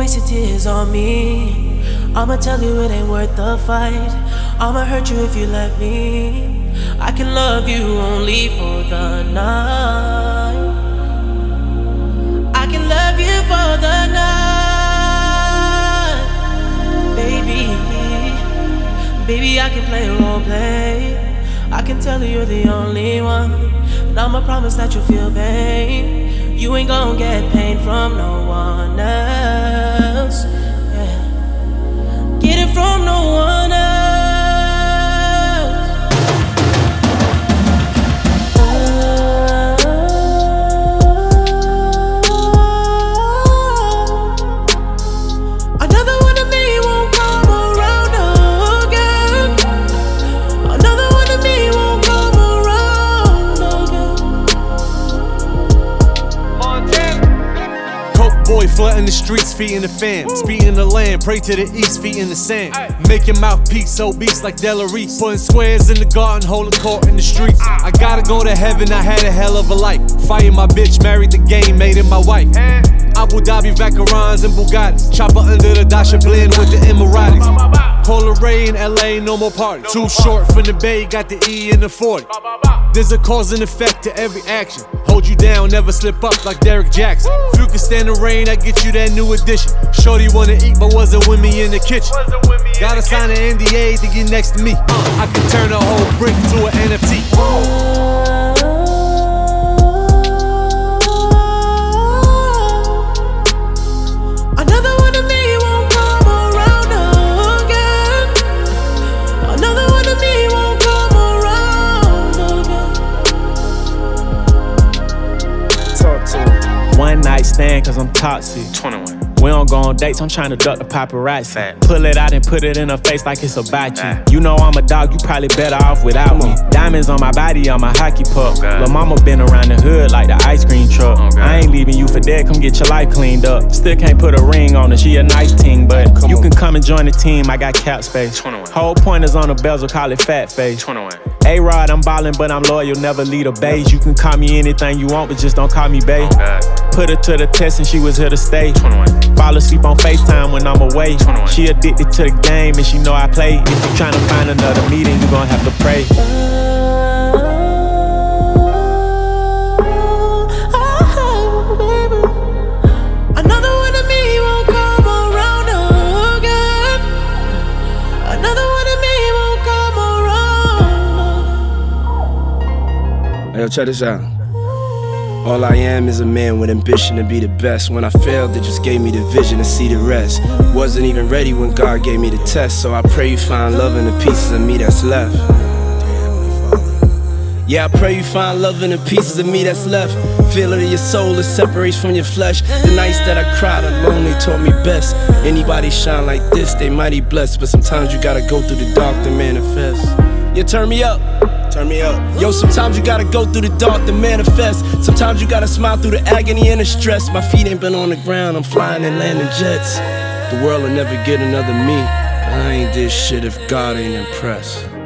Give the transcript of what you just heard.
waste your tears on me. I'ma tell you it ain't worth the fight. I'ma hurt you if you let me. I can love you only for the night. I can love you for the night. Baby, I can play a role play. I can tell you you're the only one, and I'ma promise that you'll feel pain. You ain't gon' get pain from no one else. Yeah. Get it from no one else. Another one of me won't come around again. Another one of me won't come around again. Coke boy flooding the streets, feet in the fam. Speeding the land, pray to the east, feet in the sand. Making mouthpiece obese like Delarice. Putting squares in the garden, holding court in the streets. I gotta go to heaven, I had a hell of a life. Fighting my bitch, married the game, made it my wife. Abu Dhabi, Vacarons and Bugattis. Chopper under the Dasha blend with the Emiratis. Polaray in LA, no more parties. Too short from the Bay, got the E in the 40. There's a cause and effect to every action. Hold you down, never slip up like Derek Jackson. If you can stand the rain, I get you that new edition. Shorty wanna eat, but wasn't with me in the kitchen. Gotta sign an NDA to get next to me. I can turn a whole brick to an NFT. Another one of me won't come around again. Another one of me won't come around again. Talk to me. One night stand, cause I'm toxic. 21. We don't go on dates, I'm tryna duck the paparazzi. Fact. Pull it out and put it in her face like it's about you. You know I'm a dog, you probably better off without me. Diamonds on my body, I'm a hockey puck. Lil' mama been around the hood like the ice cream truck. I ain't leaving you for dead, come get your life cleaned up. Still can't put a ring on her, she a nice ting, but you can come and join the team, I got cap space. 21. Whole pointers on the bezel, call it fat face. 21. A-Rod, I'm ballin', but I'm loyal, never lead a beige. You can call me anything you want, but just don't call me babe. Put her to the test and she was here to stay. 21. Fall asleep on FaceTime when I'm away. 21. She addicted to the game and she know I play. If you tryna find another meeting, you gon' have to pray. Another one of me won't come around again. Another one of me won't come around. Hey, yo, check this out. All I am is a man with ambition to be the best. When I failed, it just gave me the vision to see the rest. Wasn't even ready when God gave me the test, so I pray you find love in the pieces of me that's left. Yeah, I pray you find love in the pieces of me that's left. Feel it in your soul, it separates from your flesh. The nights that I cried alone, they taught me best. Anybody shine like this, they mighty blessed. But sometimes you gotta go through the dark to manifest. Yeah, turn me up. Turn me up. Yo, sometimes you gotta go through the dark to manifest. Sometimes you gotta smile through the agony and the stress. My feet ain't been on the ground, I'm flying and landing jets. The world will never get another me. I ain't this shit if God ain't impressed.